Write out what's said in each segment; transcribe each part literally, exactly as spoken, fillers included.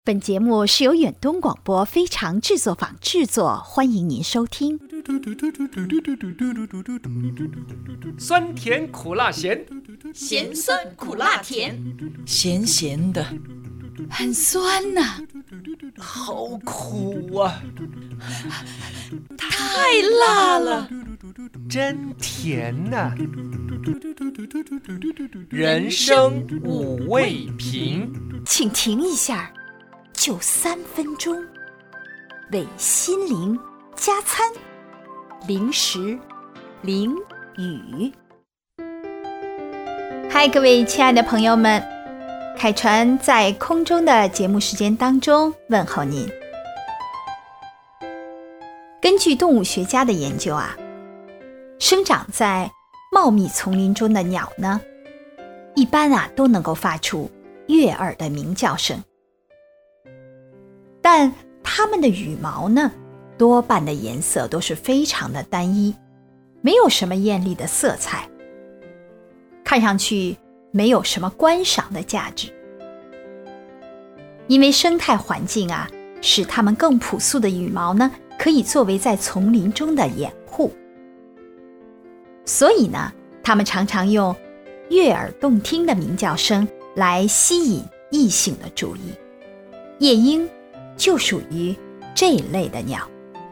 本节目是由远东广播非常制作坊制作，欢迎您收听。 酸甜苦辣咸， 咸酸苦辣甜， 咸咸的， 很酸呐、啊， 好苦啊， 太辣了， 真甜呐、啊！人生五味瓶， 请停一下，就三分钟，为心灵加餐，零食淋雨。嗨，各位亲爱的朋友们，凯传在空中的节目时间当中问候您。根据动物学家的研究啊，生长在茂密丛林中的鸟呢，一般啊都能够发出悦耳的鸣叫声，但它们的羽毛呢，多半的颜色都是非常的单一，没有什么艳丽的色彩，看上去没有什么观赏的价值。因为生态环境啊，使它们更朴素的羽毛呢，可以作为在丛林中的掩护。所以呢，它们常常用悦耳动听的鸣叫声来吸引异性的注意。夜莺就属于这一类的鸟。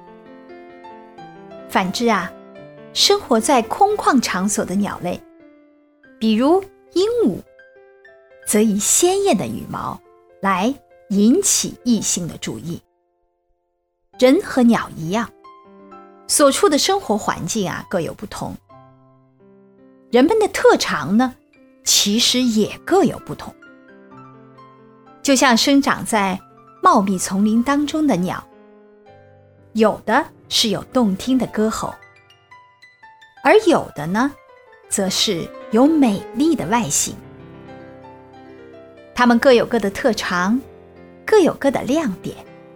反之啊，生活在空旷场所的鸟类，比如鹦鹉，则以鲜艳的羽毛来引起异性的注意。人和鸟一样，所处的生活环境啊各有不同，人们的特长呢，其实也各有不同。就像生长在茂密丛林当中的鸟，有的是有动听的歌喉，而有的呢，则是有美丽的外形。它们各有各的特长，各有各的亮点。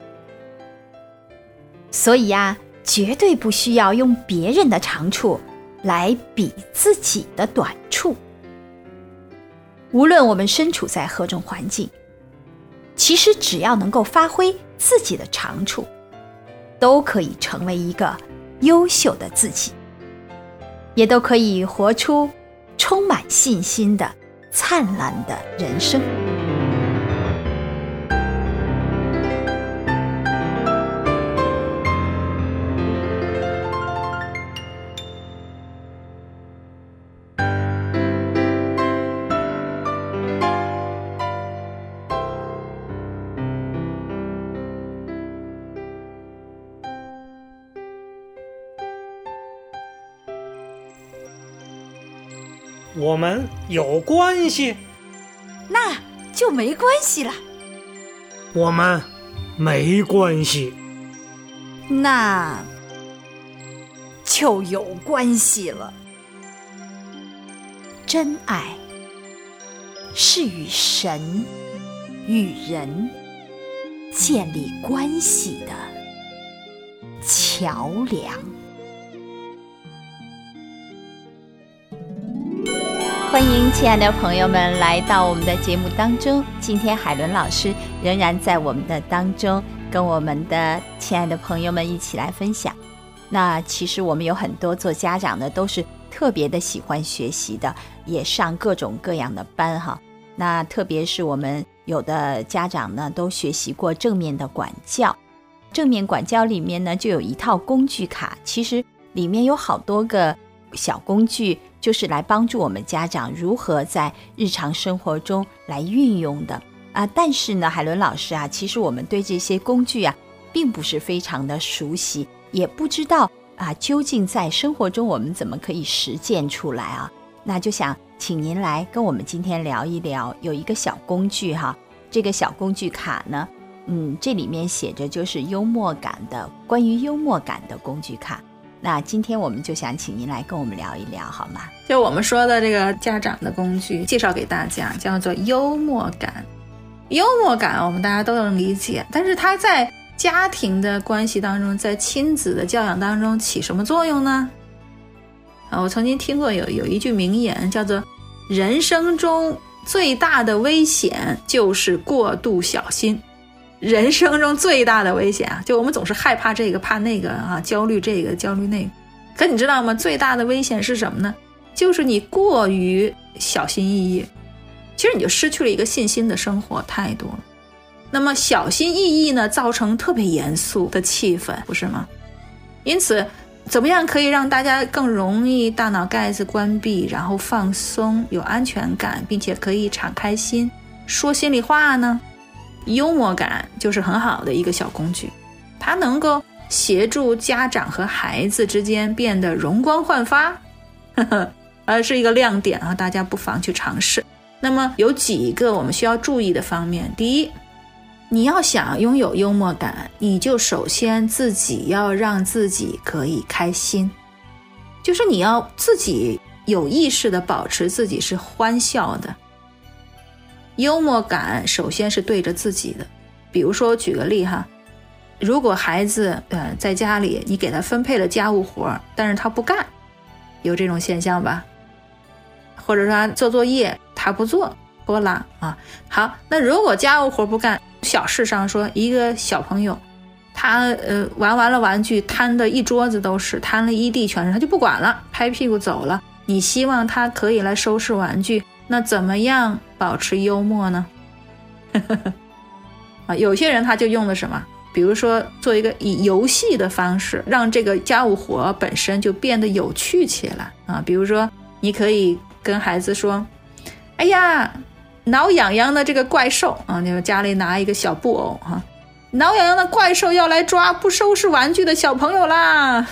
所以啊，绝对不需要用别人的长处来比自己的短处。无论我们身处在何种环境，其实只要能够发挥自己的长处，都可以成为一个优秀的自己，也都可以活出充满信心的灿烂的人生。 我们有关系， 那就没关系了。 我们没关系， 那就有关系了。 真爱是与神与人建立关系的桥梁。欢迎亲爱的朋友们来到我们的节目当中，今天海伦老师仍然在我们的当中，跟我们的亲爱的朋友们一起来分享。那其实我们有很多做家长的都是特别的喜欢学习的，也上各种各样的班哈。那特别是我们有的家长呢，都学习过正面的管教。正面管教里面呢，就有一套工具卡，其实里面有好多个小工具，就是来帮助我们家长如何在日常生活中来运用的啊。但是呢，海伦老师啊，其实我们对这些工具啊，并不是非常的熟悉，也不知道啊，究竟在生活中我们怎么可以实践出来啊？那就想请您来跟我们今天聊一聊，有一个小工具哈，这个小工具卡呢，嗯，这里面写着就是幽默感的，关于幽默感的工具卡。那今天我们就想请您来跟我们聊一聊好吗？ 就我们说的这个家长的工具介绍给大家，叫做幽默感。幽默感我们大家都能理解，但是它在家庭的关系当中，在亲子的教养当中起什么作用呢？啊，我曾经听过有有一句名言，叫做人生中最大的危险就是过度小心。 人生中最大的危险啊！就我们总是害怕这个怕那个啊，焦虑这个焦虑那个。可你知道吗？最大的危险是什么呢？就是你过于小心翼翼，其实你就失去了一个信心的生活态度了。那么小心翼翼呢，造成特别严肃的气氛，不是吗？因此怎么样可以让大家更容易大脑盖子关闭，然后放松，有安全感，并且可以敞开心说心里话呢？幽默感就是很好的一个小工具，它能够协助家长和孩子之间变得容光焕发，呵呵，而是一个亮点啊！大家不妨去尝试。那么有几个我们需要注意的方面。第一，你要想拥有幽默感，你就首先自己要让自己可以开心，就是你要自己有意识地保持自己是欢笑的。幽默感首先是对着自己的，比如说举个例哈，如果孩子呃在家里你给他分配了家务活，但是他不干，有这种现象吧？或者说他做作业他不做，拖拉啊。好，那如果家务活不干，小事上说，一个小朋友他呃玩完了玩具摊的一桌子都是，摊了一地全是，他就不管了，拍屁股走了。你希望他可以来收拾玩具，那怎么样保持幽默呢？啊，有些人他就用的什么，比如说做一个以游戏的方式，让这个家务活本身就变得有趣起来啊。比如说你可以跟孩子说，哎呀，挠痒痒的这个怪兽啊，你们家里拿一个小布偶哈、啊，挠痒痒的怪兽要来抓不收拾玩具的小朋友啦！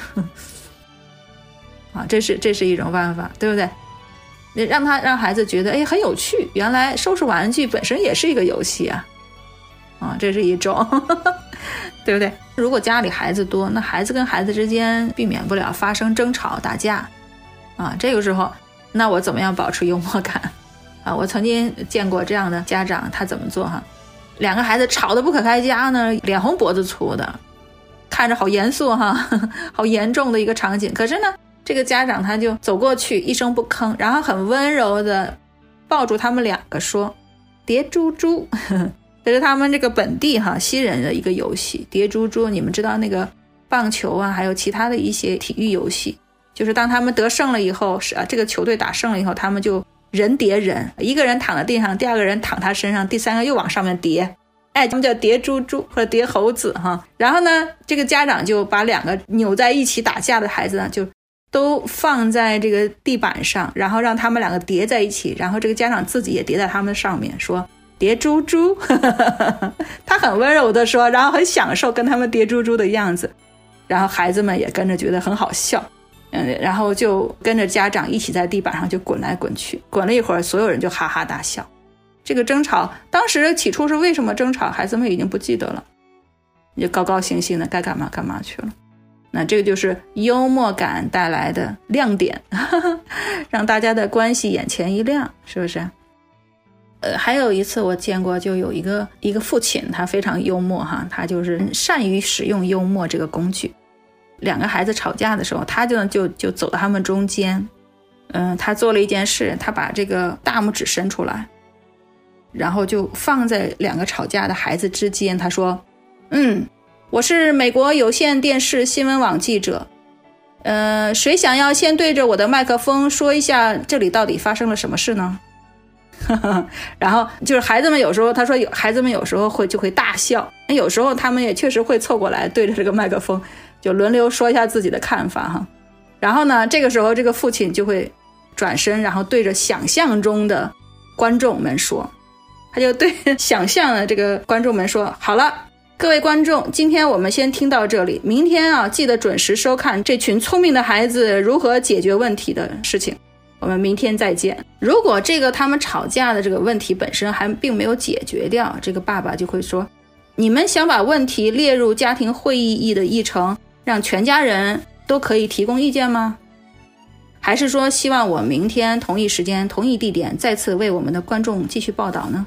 啊，这是这是一种办法，对不对？你让他让孩子觉得哎很有趣，原来收拾玩具本身也是一个游戏啊！啊，这是一种，对不对？如果家里孩子多，那孩子跟孩子之间避免不了发生争吵打架啊，这个时候，那我怎么样保持幽默感？啊，我曾经见过这样的家长，他怎么做哈？两个孩子吵得不可开交呢，脸红脖子粗的，看着好严肃哈，好严重的一个场景。可是呢，这个家长他就走过去，一声不吭，然后很温柔的抱住他们两个说：“叠猪猪。”这是他们这个本地哈西人的一个游戏，叠猪猪。你们知道那个棒球啊，还有其他的一些体育游戏，就是当他们得胜了以后，是啊，这个球队打胜了以后，他们就人叠人，一个人躺在地上，第二个人躺他身上，第三个又往上面叠，哎，他们叫叠猪猪或者叠猴子哈。然后呢，这个家长就把两个扭在一起打架的孩子呢，就都放在这个地板上，然后让他们两个叠在一起，然后这个家长自己也叠在他们上面，说叠猪猪。他很温柔的说，然后很享受跟他们叠猪猪的样子，然后孩子们也跟着觉得很好笑。嗯，然后就跟着家长一起在地板上就滚来滚去，滚了一会儿，所有人就哈哈大笑。这个争吵，当时起初是为什么争吵，孩子们已经不记得了，就高高兴兴的该干嘛干嘛去了。那这个就是幽默感带来的亮点，让大家的关系眼前一亮，是不是？呃，还有一次我见过，就有一个一个父亲，他非常幽默哈，他就是善于使用幽默这个工具。两个孩子吵架的时候，他就就就走到他们中间，嗯，他做了一件事，他把这个大拇指伸出来，然后就放在两个吵架的孩子之间，他说：“嗯，我是美国有线电视新闻网记者，呃，谁想要先对着我的麦克风说一下这里到底发生了什么事呢？”然后就是孩子们有时候，他说有孩子们有时候会就会大笑，有时候他们也确实会凑过来对着这个麦克风。就轮流说一下自己的看法哈，然后呢，这个时候这个父亲就会转身，然后对着想象中的观众们说，他就对想象的这个观众们说：“好了，各位观众，今天我们先听到这里，明天啊，记得准时收看这群聪明的孩子如何解决问题的事情。我们明天再见。”如果这个他们吵架的这个问题本身还并没有解决掉，这个爸爸就会说：“你们想把问题列入家庭会议议的议程，让全家人都可以提供意见吗？还是说希望我明天同一时间同一地点再次为我们的观众继续报道呢？”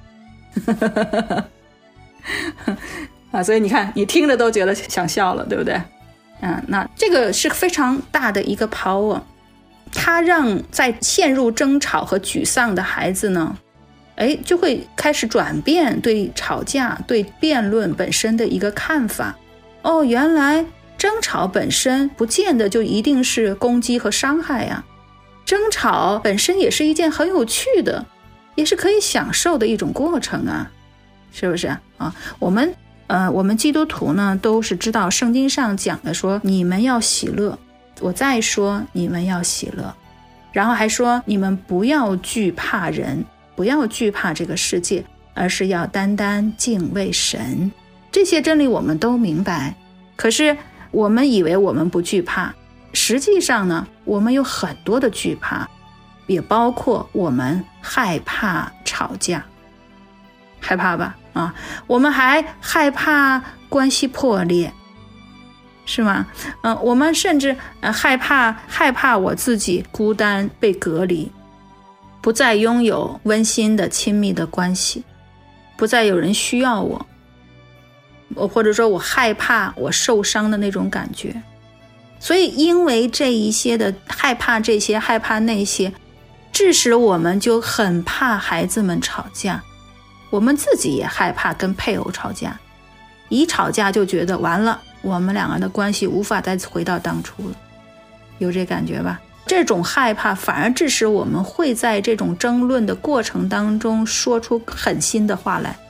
啊，所以你看，你听着都觉得想笑了，对不对？嗯，那这个是非常大的一个 power， 它让在陷入争吵和沮丧的孩子呢， 哎，就会开始转变对吵架、对辩论本身的一个看法。哦，原来争吵本身不见得就一定是攻击和伤害呀，争吵本身也是一件很有趣的，也是可以享受的一种过程啊，是不是啊？我们呃，我们基督徒呢，都是知道圣经上讲的说，你们要喜乐，我再说你们要喜乐，然后还说你们不要惧怕人，不要惧怕这个世界，而是要单单敬畏神。这些真理我们都明白，可是我们以为我们不惧怕，实际上呢，我们有很多的惧怕，也包括我们害怕吵架，害怕吧？啊，我们还害怕关系破裂，是吗？嗯、呃，我们甚至、呃、害怕害怕我自己孤单被隔离，不再拥有温馨的亲密的关系，不再有人需要我，我或者说我害怕我受伤的那种感觉。所以因为这一些的害怕，这些害怕那些，致使我们就很怕孩子们吵架，我们自己也害怕跟配偶吵架，一吵架就觉得完了，我们两个的关系无法再回到当初了，有这感觉吧？这种害怕反而致使我们会在这种争论的过程当中说出狠心的话来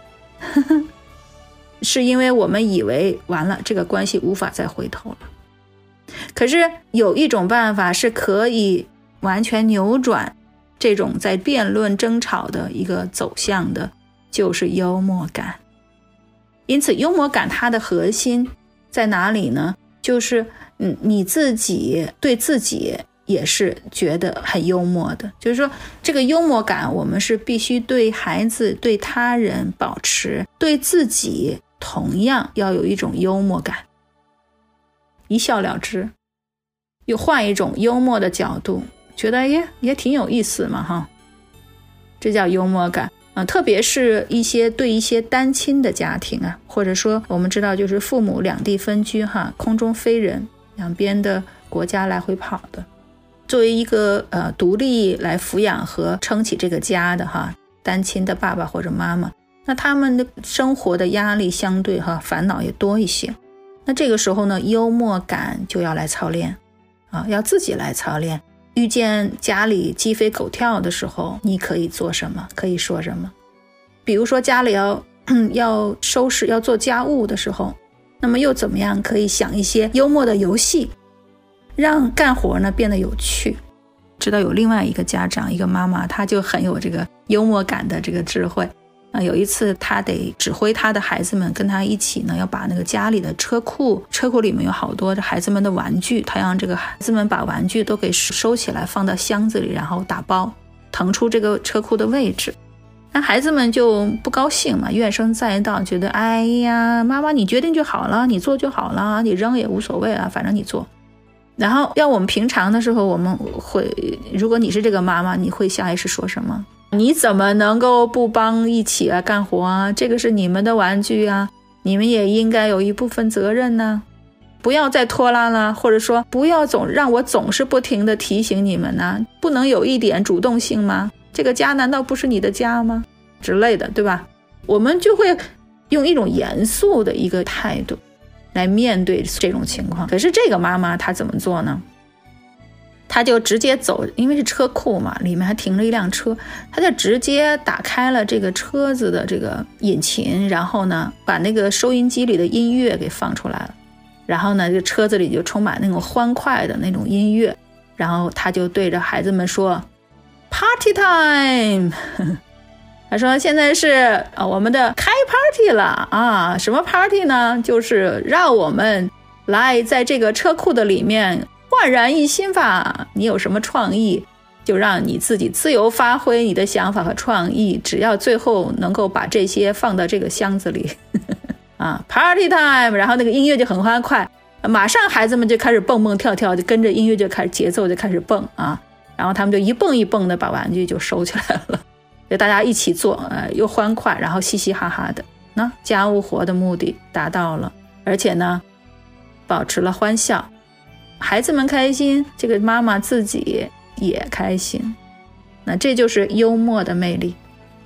是因为我们以为完了，这个关系无法再回头了。可是有一种办法是可以完全扭转这种在辩论争吵的一个走向的，就是幽默感。因此幽默感它的核心在哪里呢？就是嗯，你自己对自己也是觉得很幽默的，就是说这个幽默感我们是必须对孩子对他人保持，对自己同样要有一种幽默感，一笑了之，又换一种幽默的角度，觉得也也挺有意思嘛哈，这叫幽默感啊。特别是一些对一些单亲的家庭啊，或者说我们知道就是父母两地分居哈，空中飞人，两边的国家来回跑的，作为一个呃独立来抚养和撑起这个家的哈，单亲的爸爸或者妈妈，那他们的生活的压力相对哈烦恼也多一些。那这个时候呢，幽默感就要来操练啊，要自己来操练。遇见家里鸡飞狗跳的时候，你可以做什么，可以说什么。比如说家里要要收拾要做家务的时候，那么又怎么样可以想一些幽默的游戏，让干活呢变得有趣。知道有另外一个家长，一个妈妈，她就很有这个幽默感的这个智慧啊。有一次她得指挥她的孩子们跟她一起呢，要把那个家里的车库，车库里面有好多的孩子们的玩具，她让这个孩子们把玩具都给收起来，放到箱子里，然后打包腾出这个车库的位置。那孩子们就不高兴嘛，怨声载道，觉得哎呀，妈妈你决定就好了，你做就好了，你扔也无所谓啊，反正你做。然后要我们平常的时候，我们会，如果你是这个妈妈，你会下意识说什么？你怎么能够不帮一起来干活啊？这个是你们的玩具啊，你们也应该有一部分责任呢、啊。不要再拖拉了，或者说不要总让我总是不停地提醒你们呢、啊，不能有一点主动性吗？这个家难道不是你的家吗？之类的，对吧？我们就会用一种严肃的一个态度来面对这种情况。可是这个妈妈她怎么做呢？她就直接走，因为是车库嘛，里面还停了一辆车，她就直接打开了这个车子的这个引擎，然后呢把那个收音机里的音乐给放出来了，然后呢这个车子里就充满那种欢快的那种音乐，然后她就对着孩子们说 Party time 他说现在是、呃、我们的开 party 了啊，什么 party 呢？就是让我们来在这个车库的里面焕然一新吧，你有什么创意就让你自己自由发挥你的想法和创意，只要最后能够把这些放到这个箱子里啊 party time， 然后那个音乐就很欢快，马上孩子们就开始蹦蹦跳跳，就跟着音乐就开始节奏就开始蹦啊，然后他们就一蹦一蹦的把玩具就收起来了，就大家一起做，呃，又欢快，然后嘻嘻哈哈的，那家务活的目的达到了，而且呢，保持了欢笑，孩子们开心，这个妈妈自己也开心，那这就是幽默的魅力。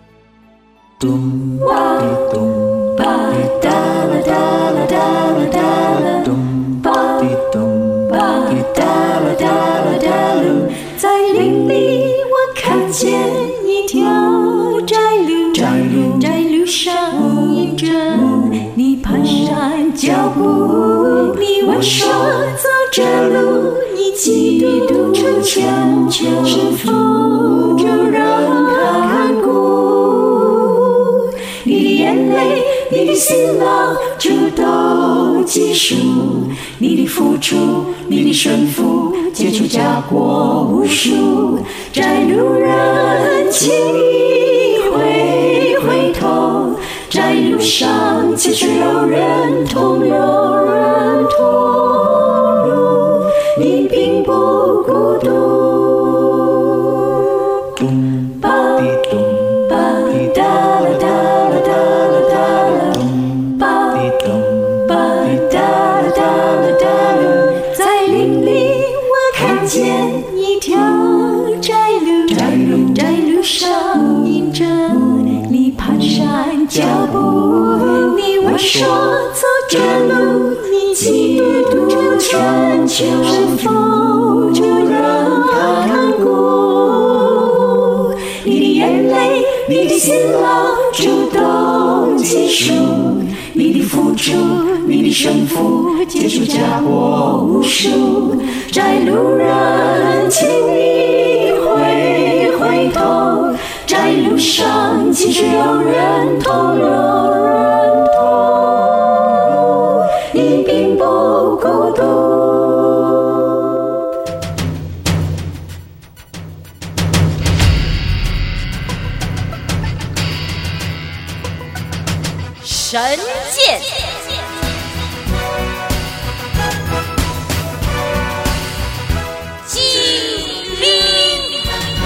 咚滴咚，哒哒啦哒啦哒啦哒啦，咚滴咚，滴哒啦哒啦哒啦。在林里我看见一条窄路，窄路窄路上印着你蹒跚脚步，你问说走这路你几度出千秋，是否就让它看顾？你的眼泪，你的辛劳就都记数，你的付出，你的顺服，结出家国无数。窄路人，请你回回头，窄路上其实有人同有人同路，你并不孤独。咚吧滴咚吧滴哒啦哒啦哒啦哒啦，咚吧滴咚吧滴哒啦哒啦哒啦。在林里我看见一条窄路，窄路窄路上印着你蹒跚脚步，你问说走这路你几度千秋，是否就让它看顾？你的眼泪，你的辛劳就都记数，你的付出，你的顺服，结出家国无数。窄路人，请你回回头，窄路上其实有人同有人同路，你并不孤独。 神剑机灵。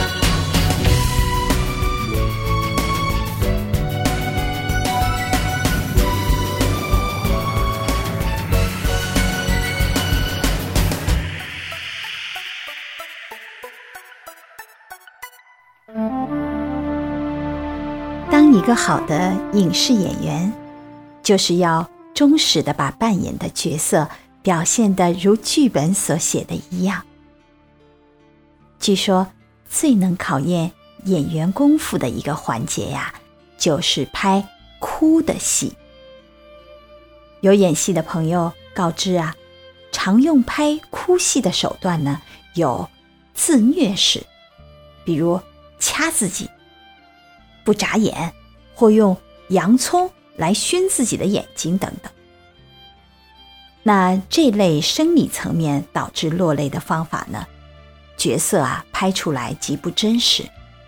当一个好的影视演员，就是要忠实地把扮演的角色表现得如剧本所写的一样。据说最能考验演员功夫的一个环节呀，就是拍哭的戏。有演戏的朋友告知啊，常用拍哭戏的手段呢，有自虐式，比如掐自己、不眨眼，或用洋葱来熏自己的眼睛等等。那这类生理层面导致落泪的方法呢，角色啊拍出来极不真实。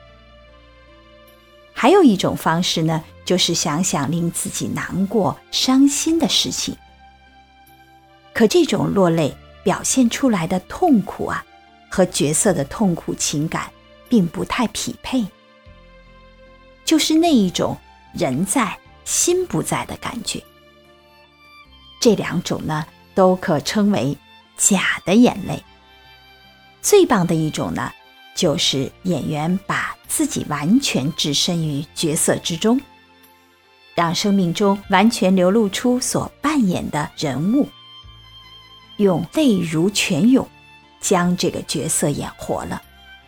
还有一种方式呢，就是想想令自己难过、伤心的事情。可这种落泪表现出来的痛苦啊，和角色的痛苦情感并不太匹配，就是那一种人在心不在的感觉。这两种呢，都可称为假的眼泪。最棒的一种呢，就是演员把自己完全置身于角色之中，让生命中完全流露出所扮演的人物，用泪如泉涌将这个角色演活了。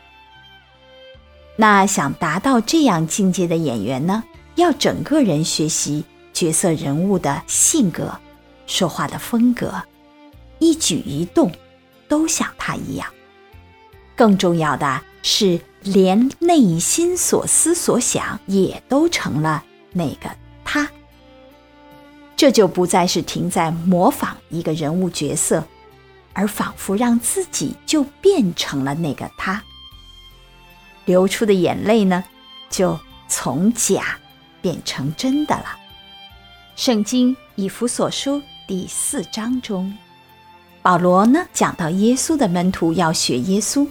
那想达到这样境界的演员呢，要整个人学习角色人物的性格、说话的风格，一举一动都像他一样。更重要的是，连内心所思所想也都成了那个他。这就不再是停在模仿一个人物角色，而仿佛让自己就变成了那个他。流出的眼泪呢，就从假变成真的了。圣经以弗所书第四章中，保罗呢讲到耶稣的门徒要学耶稣。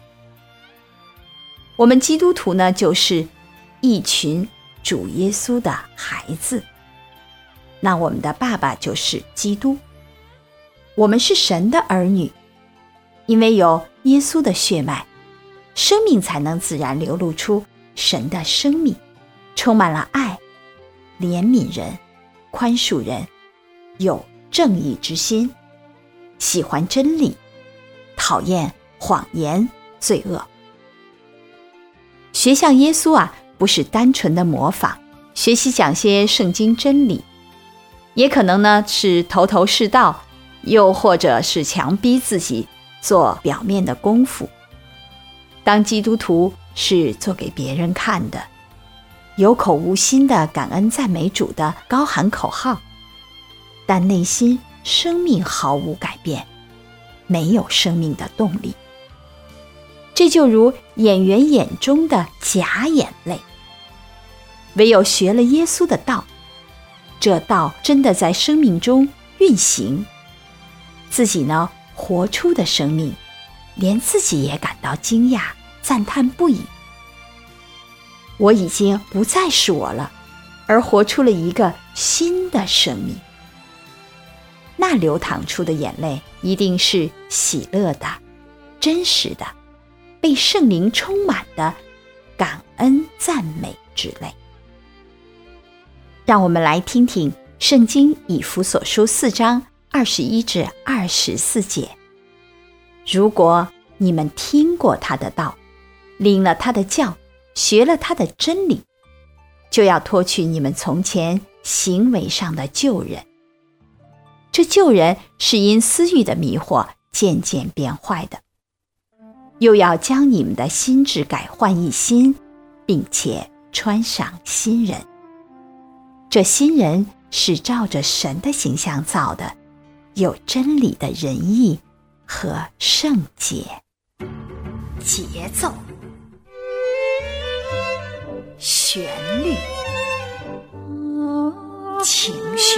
我们基督徒呢，就是一群主耶稣的孩子，那我们的爸爸就是基督。我们是神的儿女，因为有耶稣的血脉，生命才能自然流露出神的生命， 充满了爱、怜悯人、宽恕人，有正义之心，喜欢真理，讨厌谎言、罪恶。学像耶稣啊，不是单纯的模仿，学习讲些圣经真理，也可能呢是头头是道，又或者是强逼自己做表面的功夫。当基督徒是做给别人看的，有口无心的感恩赞美主的高喊口号，但内心生命毫无改变，没有生命的动力。这就如演员眼中的假眼泪。唯有学了耶稣的道，这道真的在生命中运行，自己呢活出的生命，连自己也感到惊讶，赞叹不已。我已经不再是我了，而活出了一个新的生命。那流淌出的眼泪一定是喜乐的、真实的、被圣灵充满的感恩赞美之泪。让我们来听听圣经以弗所书四章二十一至二十四节。如果你们听过他的道，领了他的教，学了他的真理，就要脱去你们从前行为上的旧人。这旧人是因私欲的迷惑渐渐变坏的，又要将你们的心志改换一新，并且穿上新人。这新人是照着神的形象造的，有真理的仁义和圣洁。节奏、旋律、情绪，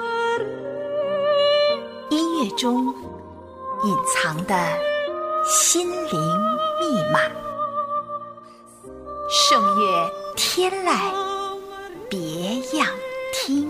音乐中隐藏的心灵密码。圣乐天籁，别样听。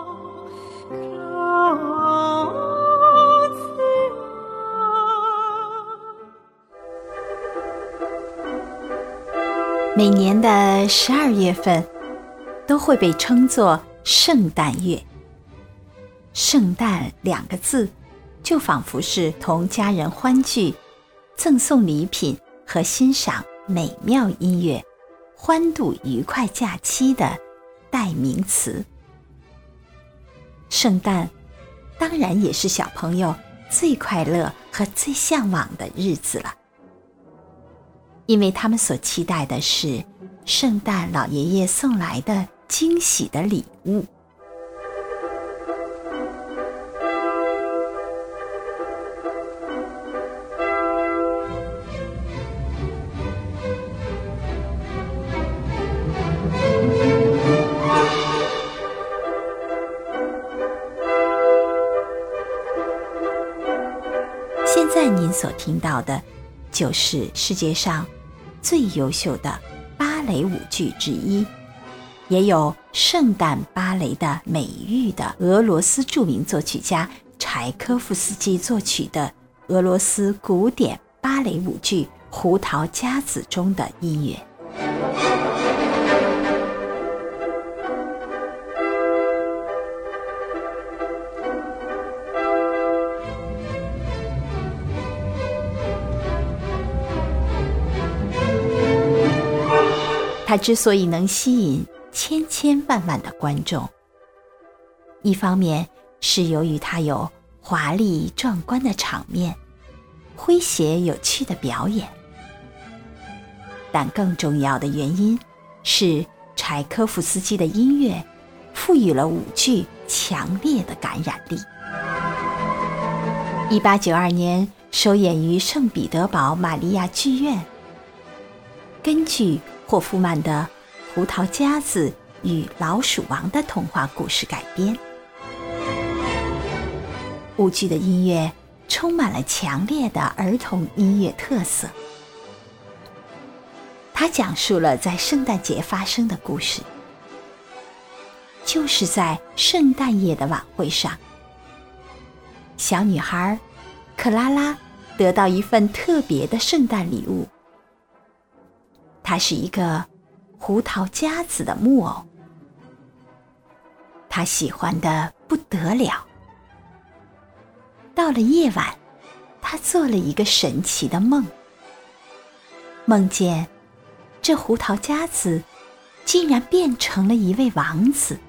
每年的十二月份都会被称作圣诞月。圣诞两个字就仿佛是同家人欢聚、赠送礼品和欣赏美妙音乐、欢度愉快假期的代名词。圣诞当然也是小朋友最快乐和最向往的日子了，因为他们所期待的是圣诞老爷爷送来的惊喜的礼物。现在您所听到的就是世界上最优秀的芭蕾舞剧之一，也有圣诞芭蕾的美誉的俄罗斯著名作曲家柴科夫斯基作曲的俄罗斯古典芭蕾舞剧《胡桃夹子》中的音乐。它之所以能吸引千千万万的观众，一方面是由于它有华丽壮观的场面、诙谐有趣的表演，但更重要的原因是柴科夫斯基的音乐赋予了舞剧强烈的感染力。一八九二年首演于圣彼得堡玛利亚剧院，根据霍夫曼的《胡桃夹子与老鼠王》的童话故事改编。舞剧的音乐充满了强烈的儿童音乐特色，它讲述了在圣诞节发生的故事。就是在圣诞夜的晚会上，小女孩克拉拉得到一份特别的圣诞礼物。它是一个胡桃夹子的木偶，他喜欢得不得了。到了夜晚，他做了一个神奇的梦，梦见这胡桃夹子竟然变成了一位王子，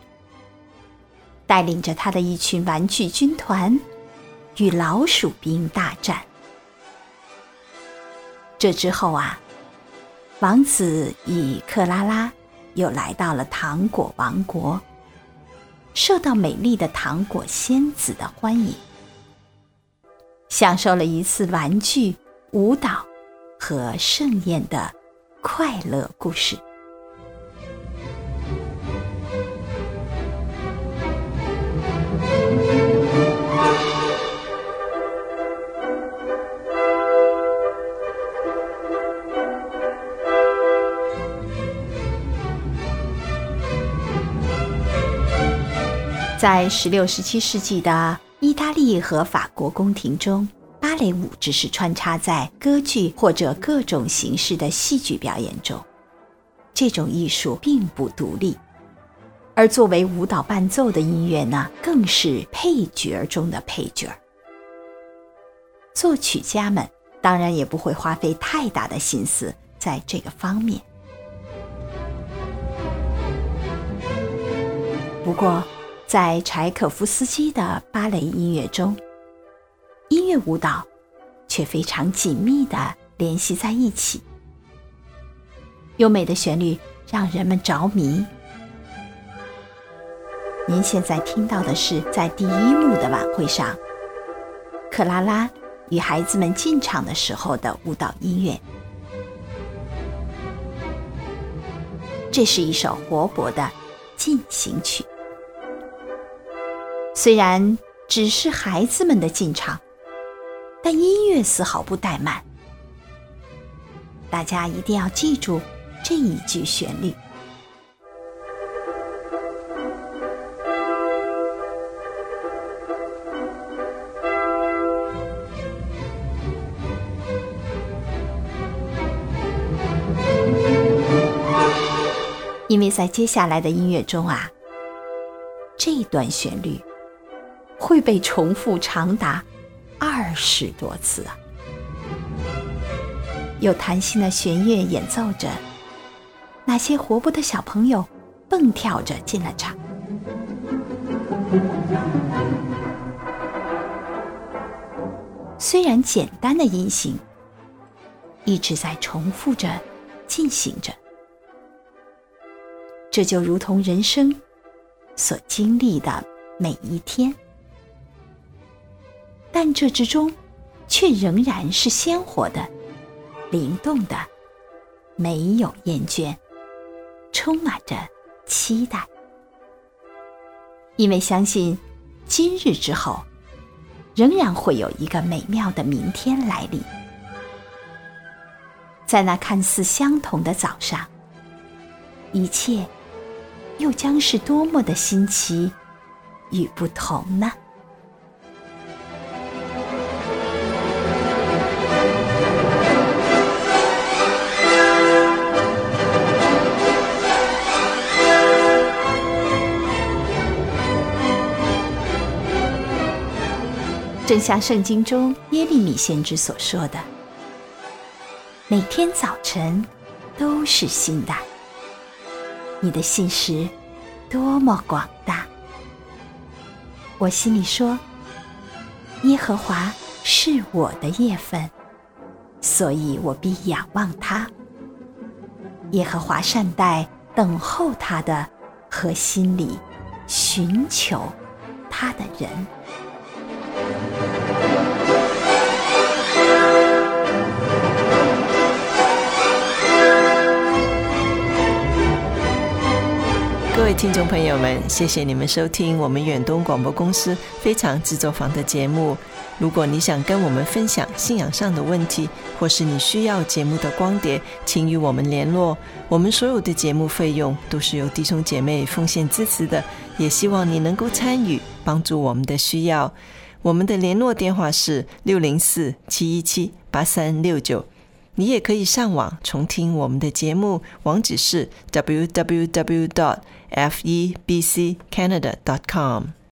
带领着他的一群玩具军团与老鼠兵大战。这之后啊，王子与克拉拉又来到了糖果王国，受到美丽的糖果仙子的欢迎，享受了一次玩具、舞蹈和盛宴的快乐故事。在十六、十七世纪的意大利和法国宫廷中，芭蕾舞只是穿插在歌剧或者各种形式的戏剧表演中，这种艺术并不独立。而作为舞蹈伴奏的音乐呢，更是配角中的配角。作曲家们当然也不会花费太大的心思在这个方面。不过在柴可夫斯基的芭蕾音乐中，音乐舞蹈却非常紧密地联系在一起。优美的旋律让人们着迷。您现在听到的是在第一幕的晚会上，克拉拉与孩子们进场的时候的舞蹈音乐。这是一首活泼的进行曲。虽然只是孩子们的进场，但音乐丝毫不怠慢。大家一定要记住这一句旋律。因为在接下来的音乐中啊，这段旋律会被重复长达二十多次啊！有弹性的弦乐演奏着，那些活泼的小朋友蹦跳着进了场。虽然简单的音型一直在重复着进行着，这就如同人生所经历的每一天，但这之中却仍然是鲜活的、灵动的，没有厌倦，充满着期待。因为相信今日之后仍然会有一个美妙的明天来临。在那看似相同的早上，一切又将是多么的新奇与不同呢？正像圣经中耶利米先知所说的，每天早晨都是新的。你的信实多么广大！我心里说，耶和华是我的业分，所以我必仰望他。耶和华善待等候他的和心里寻求他的人。 各位听众朋友们，谢谢你们收听我们远东广播公司非常制作坊的节目。如果你想跟我们分享信仰上的问题，或是你需要节目的光碟，请与我们联络。我们所有的节目费用都是由弟兄姐妹奉献支持的，也希望你能够参与，帮助我们的需要。我们的联络电话是六零四七一七八三六九。 你也可以上网重听我们的节目，网址是 double-u double-u double-u dot f e b c canada dot com。